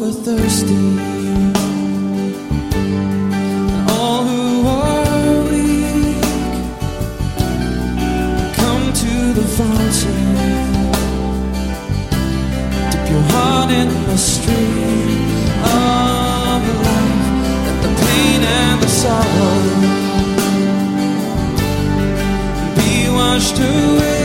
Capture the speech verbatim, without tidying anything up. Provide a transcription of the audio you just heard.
the thirsty, all who are weak. Come to the fountain, dip your heart in the stream of life. Let the pain and the sorrow be washed away.